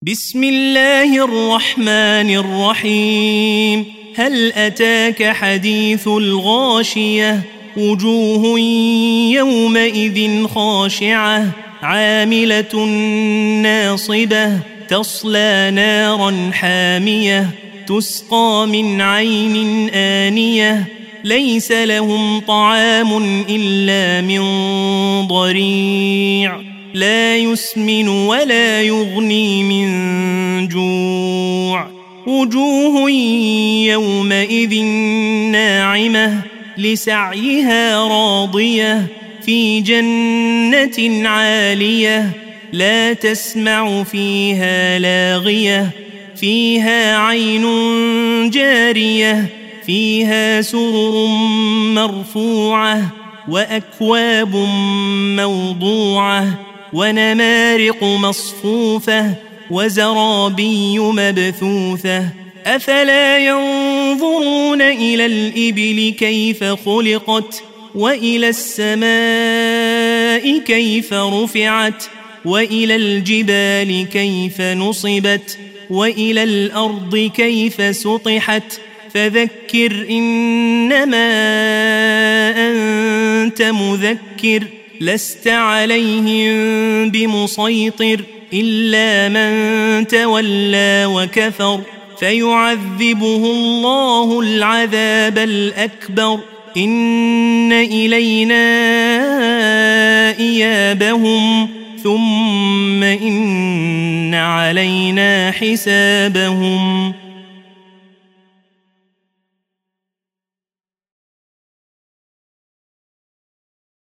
بسم الله الرحمن الرحيم. هل أتاك حديث الغاشية؟ وجوه يومئذ خاشعة عاملة ناصبة تصلى نارا حامية تسقى من عين آنية ليس لهم طعام إلا من ضريع لا يسمن ولا يغني من جوع. وجوه يومئذ ناعمة لسعيها راضية في جنة عالية لا تسمع فيها لاغية فيها عين جارية فيها سرر مرفوعة وأكواب موضوعة ونمارق مصفوفة وزرابي مبثوثة. أفلا ينظرون إلى الإبل كيف خلقت وإلى السماء كيف رفعت وإلى الجبال كيف نصبت وإلى الأرض كيف سطحت. فذكر إنما أنت مذكر لست عليهم بمسيطر إلا من تولى وكفر فيعذبه الله العذاب الأكبر. إن إلينا إيابهم ثم إن علينا حسابهم.